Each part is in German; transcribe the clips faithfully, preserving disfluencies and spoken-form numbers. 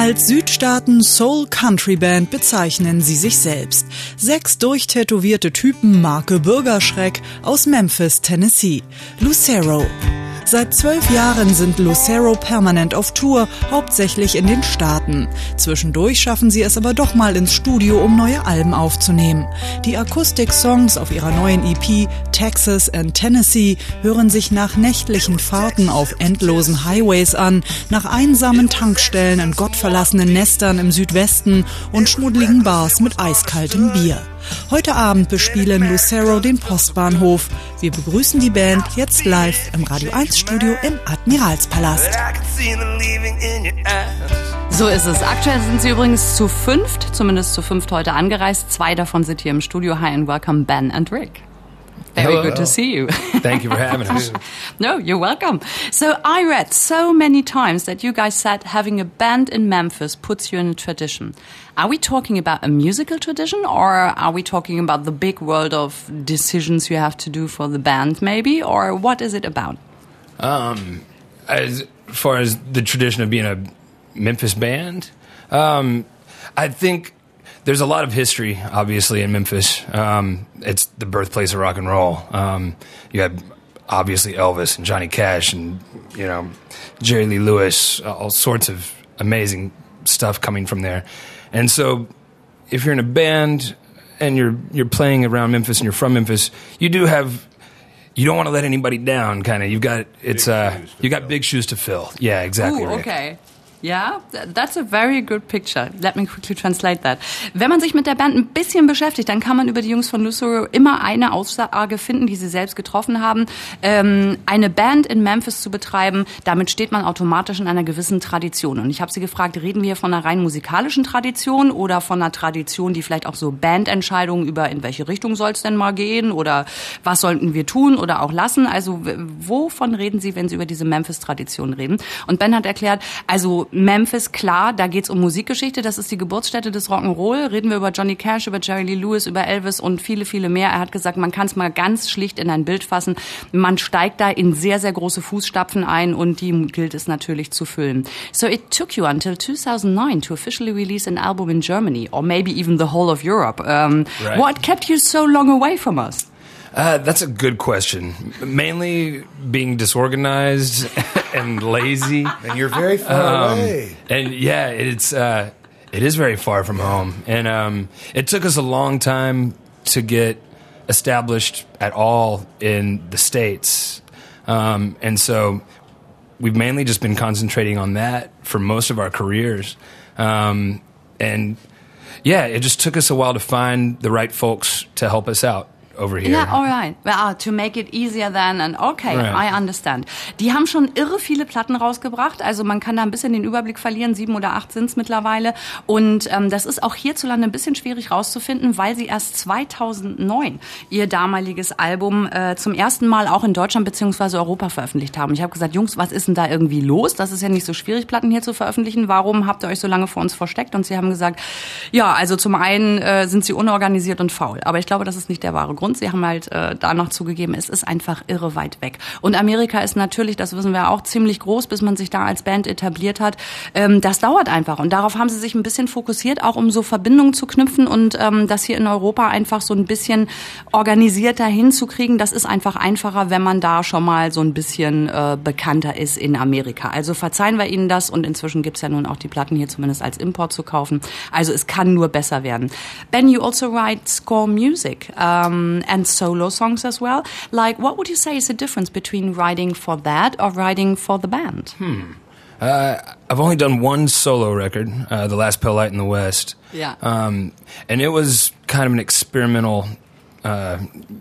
Als Südstaaten-Soul-Country-Band bezeichnen sie sich selbst. Sechs durchtätowierte Typen Marke Bürgerschreck aus Memphis, Tennessee. Lucero. Seit zwölf Jahren sind Lucero permanent auf Tour, hauptsächlich in den Staaten. Zwischendurch schaffen sie es aber doch mal ins Studio, um neue Alben aufzunehmen. Die Akustik-Songs auf ihrer neuen E P Texas and Tennessee hören sich nach nächtlichen Fahrten auf endlosen Highways an, nach einsamen Tankstellen in gottverlassenen Nestern im Südwesten und schmuddeligen Bars mit eiskaltem Bier. Heute Abend bespielen Lucero den Postbahnhof. Wir begrüßen die Band jetzt live im Radio eins Studio im Admiralspalast. So ist es. Aktuell sind sie übrigens zu fünft, zumindest zu fünft heute angereist. Zwei davon sind hier im Studio. Hi and welcome, Ben and Rick. Very Hello. good to see you. Thank you for having us. No, you're welcome. So I read so many times that you guys said having a band in Memphis puts you in a tradition. Are we talking about a musical tradition, or are we talking about the big world of decisions you have to do for the band maybe, or what is it about? Um, as far as the tradition of being a Memphis band, um, I think there's a lot of history, obviously, in Memphis. Um, it's the birthplace of rock and roll. Um, you had, obviously, Elvis and Johnny Cash and, you know, Jerry Lee Lewis, all sorts of amazing stuff coming from there. And so if you're in a band and you're you're playing around Memphis and you're from Memphis, you do have, you don't want to let anybody down, kind of. You've got, it's, uh, you got big shoes to fill. Yeah, exactly. Ooh, Rick. okay. Ja, that's a very good picture. Let me quickly translate that. Wenn man sich mit der Band ein bisschen beschäftigt, dann kann man über die Jungs von Lucero immer eine Aussage finden, die sie selbst getroffen haben. Ähm, eine Band in Memphis zu betreiben, damit steht man automatisch in einer gewissen Tradition. Und ich habe sie gefragt, reden wir von einer rein musikalischen Tradition oder von einer Tradition, die vielleicht auch so Bandentscheidungen über in welche Richtung soll es denn mal gehen oder was sollten wir tun oder auch lassen? Also wovon reden Sie, wenn Sie über diese Memphis-Tradition reden? Und Ben hat erklärt, also Memphis, klar, da geht's um Musikgeschichte, das ist die Geburtsstätte des Rock'n'Roll. Reden wir über Johnny Cash, über Jerry Lee Lewis, über Elvis und viele, viele mehr. Er hat gesagt, man kann es mal ganz schlicht in ein Bild fassen. Man steigt da in sehr, sehr große Fußstapfen ein und die gilt es natürlich zu füllen. So it took you until two thousand nine to officially release an album in Germany, or maybe even the whole of Europe. Um, right. What kept you so long away from us? Uh, that's a good question. Mainly being disorganized and lazy. And you're very far um, away. And yeah, it's uh, it is very far from home. And um, it took us a long time to get established at all in the States. Um, and so we've mainly just been concentrating on that for most of our careers. Um, and yeah, it just took us a while to find the right folks to help us out over here. Yeah, all right. Well, to make it easier then, and okay, right. I understand. Die haben schon irre viele Platten rausgebracht, also man kann da ein bisschen den Überblick verlieren, sieben oder acht sind's mittlerweile und ähm, das ist auch hierzulande ein bisschen schwierig rauszufinden, weil sie erst zweitausendneun ihr damaliges Album äh, zum ersten Mal auch in Deutschland bzw. Europa veröffentlicht haben. Ich habe gesagt, Jungs, was ist denn da irgendwie los? Das ist ja nicht so schwierig, Platten hier zu veröffentlichen. Warum habt ihr euch so lange vor uns versteckt? Und sie haben gesagt, ja, also zum einen äh, sind sie unorganisiert und faul, aber ich glaube, das ist nicht der wahre Grund. Sie haben halt äh, da noch zugegeben, es ist einfach irre weit weg. Und Amerika ist natürlich, das wissen wir auch, ziemlich groß, bis man sich da als Band etabliert hat. Ähm, das dauert einfach. Und darauf haben sie sich ein bisschen fokussiert, auch um so Verbindungen zu knüpfen und ähm, das hier in Europa einfach so ein bisschen organisierter hinzukriegen. Das ist einfach einfacher, wenn man da schon mal so ein bisschen äh, bekannter ist in Amerika. Also verzeihen wir ihnen das und inzwischen gibt's ja nun auch die Platten hier zumindest als Import zu kaufen. Also es kann nur besser werden. Ben, you also write score music. Um, and solo songs as well. Like, what would you say is the difference between writing for that or writing for the band? Hmm. Uh, I've only done one solo record, uh, The Last Pale Light in the West. Yeah. Um, and it was kind of an experimental, uh,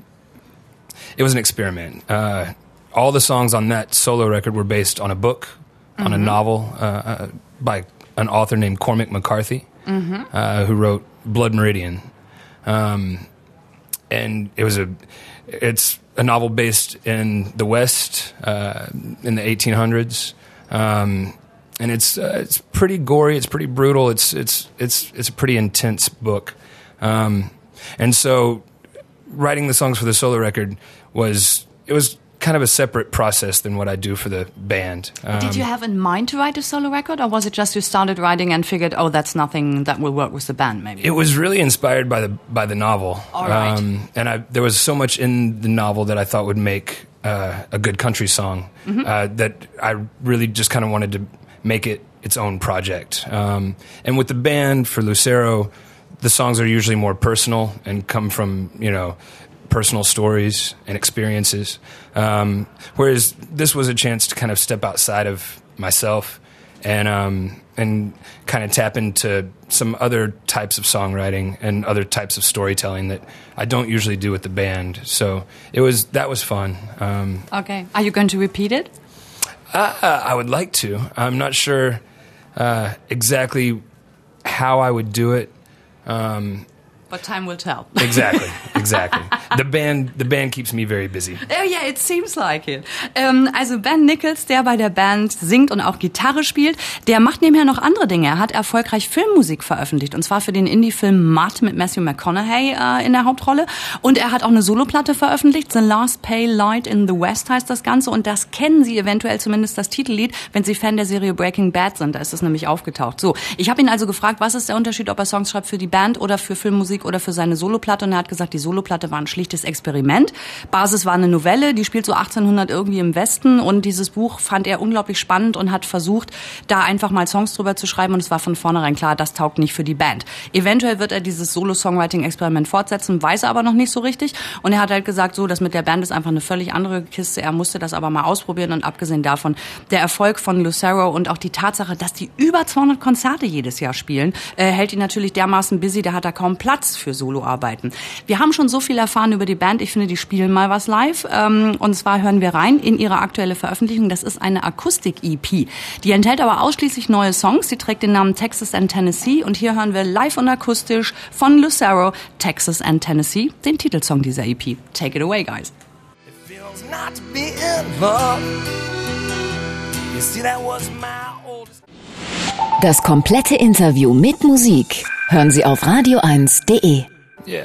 it was an experiment. Uh, all the songs on that solo record were based on a book, mm-hmm. on a novel uh, uh, by an author named Cormac McCarthy, mm-hmm. uh, who wrote Blood Meridian. Um, And it was a, it's a novel based in the West, uh, in the eighteen hundreds, um, and it's uh, it's pretty gory, it's pretty brutal, it's it's it's it's a pretty intense book, um, and so writing the songs for the solo record was it was kind of a separate process than what I do for the band. Um, Did you have in mind to write a solo record, or was it just you started writing and figured, oh, that's nothing that will work with the band, maybe? It was really inspired by the by the novel. All right. Um, and I, there was so much in the novel that I thought would make uh, a good country song mm-hmm. uh, that I really just kind of wanted to make it its own project. Um, and with the band, for Lucero, the songs are usually more personal and come from, you know, personal stories and experiences. Um, whereas this was a chance to kind of step outside of myself and um, and kind of tap into some other types of songwriting and other types of storytelling that I don't usually do with the band. So it was that was fun. Um, okay. Are you going to repeat it? Uh, I would like to. I'm not sure uh, exactly how I would do it. Um, But time will tell. Exactly, exactly. The band, the band keeps me very busy. Oh yeah, it seems like it. Ähm, also Ben Nichols, der bei der Band singt und auch Gitarre spielt, der macht nebenher noch andere Dinge. Er hat erfolgreich Filmmusik veröffentlicht, und zwar für den Indie-Film Mud mit Matthew McConaughey äh, in der Hauptrolle. Und er hat auch eine Soloplatte veröffentlicht, The Last Pale Light in the West heißt das Ganze. Und das kennen Sie eventuell, zumindest das Titellied, wenn Sie Fan der Serie Breaking Bad sind. Da ist es nämlich aufgetaucht. So, ich habe ihn also gefragt, was ist der Unterschied, ob er Songs schreibt für die Band oder für Filmmusik oder für seine Soloplatte, und er hat gesagt, die Soloplatte war ein schlichtes Experiment. Basis war eine Novelle, die spielt so achtzehnhundert irgendwie im Westen, und dieses Buch fand er unglaublich spannend und hat versucht, da einfach mal Songs drüber zu schreiben, und es war von vornherein klar, das taugt nicht für die Band. Eventuell wird er dieses Solo-Songwriting-Experiment fortsetzen, weiß er aber noch nicht so richtig, und er hat halt gesagt, so, das mit der Band ist einfach eine völlig andere Kiste, er musste das aber mal ausprobieren, und abgesehen davon, der Erfolg von Lucero und auch die Tatsache, dass die über zweihundert Konzerte jedes Jahr spielen, äh, hält ihn natürlich dermaßen busy, da hat er kaum Platz für Soloarbeiten. Wir haben schon so viel erfahren über die Band. Ich finde, die spielen mal was live. Ähm, und zwar hören wir rein in ihre aktuelle Veröffentlichung. Das ist eine Akustik-E P. Die enthält aber ausschließlich neue Songs. Die trägt den Namen Texas and Tennessee. Und hier hören wir live und akustisch von Lucero, Texas and Tennessee, den Titelsong dieser E P. Take it away, guys. It feels not to be in love. You see, that was my oldest. Das komplette Interview mit Musik hören Sie auf radio eins punkt de. Yeah.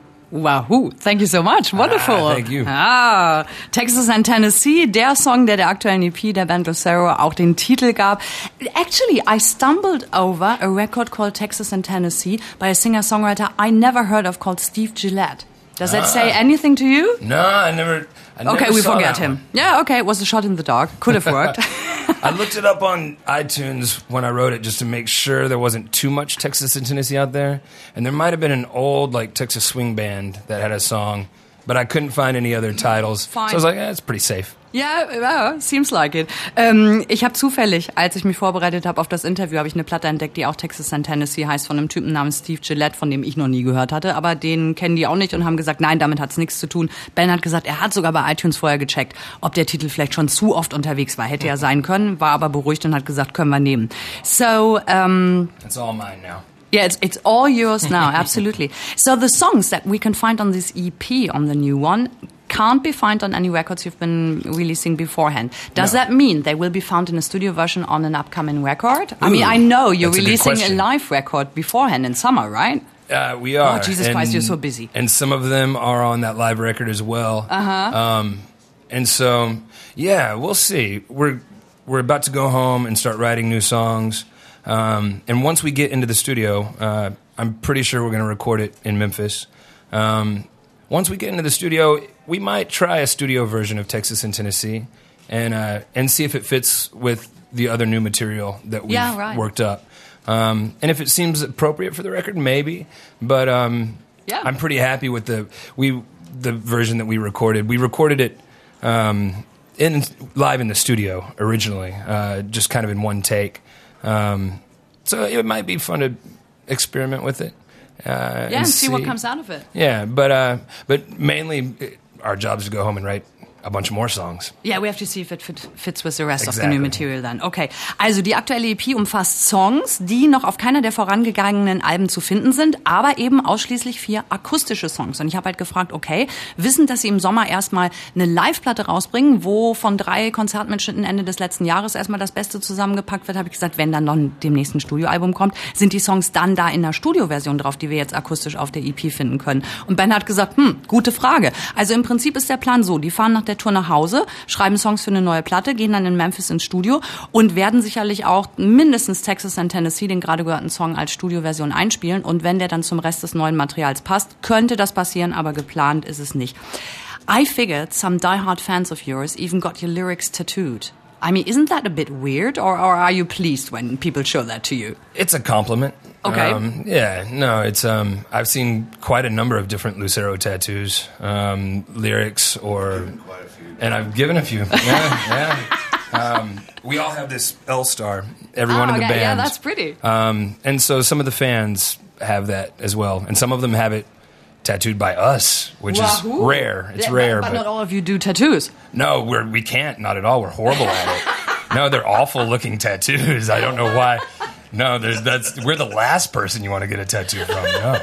Wahoo, thank you so much. Wonderful. Ah, thank you. Ah, Texas and Tennessee, der Song, der der aktuellen E P der Band Lucero auch den Titel gab. Actually, I stumbled over a record called Texas and Tennessee by a singer-songwriter I never heard of called Steve Gillette. Does that ah. say anything to you? No, I never... I never okay, we saw forget that him. one. Yeah, okay, it was a shot in the dark. Could have worked. I looked it up on iTunes when I wrote it just to make sure there wasn't too much Texas and Tennessee out there. And there might have been an old like Texas swing band that had a song, but I couldn't find any other titles. Fine. So I was like, eh, it's pretty safe. Ja, yeah, yeah, seems like it. Ähm, ich habe zufällig, als ich mich vorbereitet habe auf das Interview, habe ich eine Platte entdeckt, die auch Texas and Tennessee heißt, von einem Typen namens Steve Gillette, von dem ich noch nie gehört hatte. Aber den kennen die auch nicht und haben gesagt, nein, damit hat's nichts zu tun. Ben hat gesagt, er hat sogar bei iTunes vorher gecheckt, ob der Titel vielleicht schon zu oft unterwegs war. Hätte ja sein können, war aber beruhigt und hat gesagt, können wir nehmen. So, um, It's all mine now. Yeah, it's it's all yours now, absolutely. So the songs that we can find on this E P, on the new one, can't be found on any records you've been releasing beforehand. Does no. that mean they will be found in a studio version on an upcoming record? Ooh, I mean, I know you're releasing a, a live record beforehand in summer, right? Uh, we are. Oh, Jesus and, Christ, you're so busy. And some of them are on that live record as well. Uh-huh. Um, and so, yeah, we'll see. We're we're about to go home and start writing new songs. Um, and once we get into the studio, uh, I'm pretty sure we're going to record it in Memphis. Um, once we get into the studio, we might try a studio version of Texas and Tennessee and uh, and see if it fits with the other new material that we've yeah, right. worked up. Um, and if it seems appropriate for the record, maybe. But um, yeah. I'm pretty happy with the we the version that we recorded. We recorded it um, in live in the studio originally, uh, just kind of in one take. Um, so it might be fun to experiment with it. Uh, yeah, and, and see see what comes out of it. Yeah, but uh, but mainly our job is to go home and write a bunch more songs. Yeah, we have to see if it fit, fits with the rest exactly. of the new material dann. Okay, also die aktuelle E P umfasst Songs, die noch auf keiner der vorangegangenen Alben zu finden sind, aber eben ausschließlich vier akustische Songs. Und ich habe halt gefragt, okay, wissend, dass sie im Sommer erstmal eine Live-Platte rausbringen, wo von drei Konzertmitschnitten Ende des letzten Jahres erstmal das Beste zusammengepackt wird, habe ich gesagt, wenn dann noch demnächst ein Studioalbum kommt, sind die Songs dann da in der Studioversion drauf, die wir jetzt akustisch auf der E P finden können. Und Ben hat gesagt, hm, gute Frage. Also im Prinzip ist der Plan so, die fahren nach der Tour nach Hause, schreiben Songs für eine neue Platte, gehen dann in Memphis ins Studio und werden sicherlich auch mindestens Texas and Tennessee, den gerade gehörten Song, als Studioversion einspielen. Und wenn der dann zum Rest des neuen Materials passt, könnte das passieren, aber geplant ist es nicht. I figured some diehard fans of yours even got your lyrics tattooed. I mean, isn't that a bit weird, or, or are you pleased when people show that to you? It's a compliment. Okay. Um, yeah, no, it's, um, I've seen quite a number of different Lucero tattoos, um, lyrics, or, and I've given a few. Yeah, yeah. Um, we all have this L-star, everyone oh, in the okay. band. Yeah, that's pretty. Um, and so some of the fans have that as well, and some of them have it tattooed by us, which Wahoo. is rare. It's yeah, rare, but, but, but not all of you do tattoos. No, we're we can't. Not at all. We're horrible at it. No, they're awful looking tattoos. I don't know why. No, there's that's we're the last person you want to get a tattoo from. No.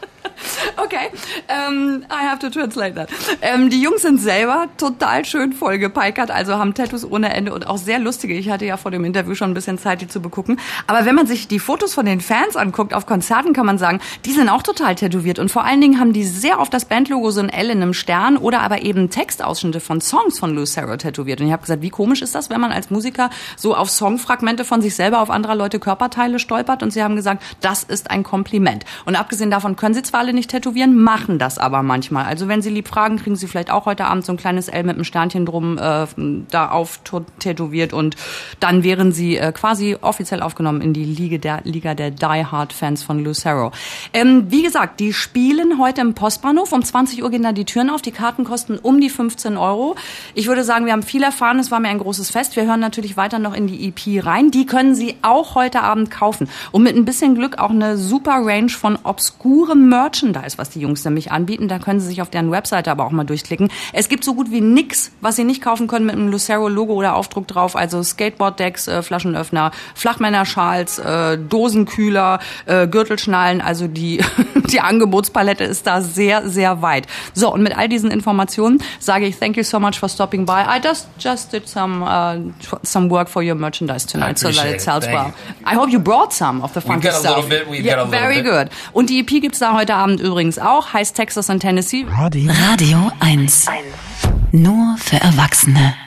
Okay, um, I have to translate that. Ähm, die Jungs sind selber total schön vollgepeikert, also haben Tattoos ohne Ende und auch sehr lustige. Ich hatte ja vor dem Interview schon ein bisschen Zeit, die zu begucken. Aber wenn man sich die Fotos von den Fans anguckt auf Konzerten, kann man sagen, die sind auch total tätowiert. Und vor allen Dingen haben die sehr auf das Bandlogo so ein L in einem Stern oder aber eben Textausschnitte von Songs von Lucero tätowiert. Und ich habe gesagt, wie komisch ist das, wenn man als Musiker so auf Songfragmente von sich selber, auf anderer Leute Körperteile stolpert? Und sie haben gesagt, das ist ein Kompliment. Und abgesehen davon können sie zwar alle nicht tätowieren, machen das aber manchmal. Also wenn Sie lieb fragen, kriegen Sie vielleicht auch heute Abend so ein kleines L mit einem Sternchen drum äh, da auf tätowiert und dann wären Sie äh, quasi offiziell aufgenommen in die Liga der, Liga der Die-Hard-Fans von Lucero. Ähm, wie gesagt, die spielen heute im Postbahnhof. Um zwanzig Uhr gehen da die Türen auf. Die Karten kosten um die fünfzehn Euro. Ich würde sagen, wir haben viel erfahren. Es war mir ein großes Fest. Wir hören natürlich weiter noch in die E P rein. Die können Sie auch heute Abend kaufen. Und mit ein bisschen Glück auch eine super Range von obskurem Merchandise, was die Jungs nämlich anbieten. Da können Sie sich auf deren Webseite aber auch mal durchklicken. Es gibt so gut wie nix, was Sie nicht kaufen können mit einem Lucero-Logo oder Aufdruck drauf. Also Skateboard-Decks, äh, Flaschenöffner, Flachmännerschals, äh, Dosenkühler, äh, Gürtelschnallen. Also die, die Angebotspalette ist da sehr, sehr weit. So, und mit all diesen Informationen sage ich thank you so much for stopping by. I just, just did some, uh, some work for your merchandise tonight, so that it sells well. I hope you brought some of the funky stuff. We've got a little bit, we've yeah, got a little very bit. Good. Und die E P gibt's da heute Abend übrigens auch. Heißt Texas and Tennessee. Radio, Radio eins. Nur für Erwachsene.